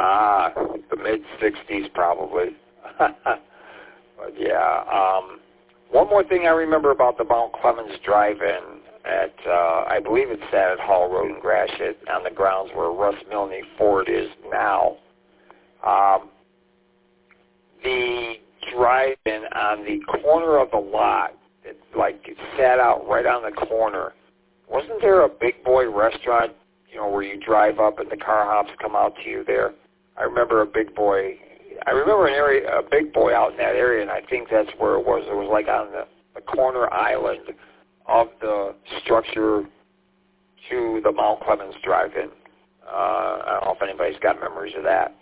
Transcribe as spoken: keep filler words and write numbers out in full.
Ah, the mid-sixties probably. But yeah, um, one more thing I remember about the Mount Clemens Drive-In at, uh, I believe it's at Hall Road in Gratiot on the grounds where Russ Milne Ford is now. Um, the drive-in on the corner of the lot, it, like it sat out right on the corner. Wasn't there a Big Boy restaurant, you know, where you drive up and the car hops come out to you there? I remember a Big Boy. I remember an area, a Big Boy out in that area, and I think that's where it was. It was like on the, the corner island of the structure to the Mount Clemens Drive-In. Uh, I don't know if anybody's got memories of that.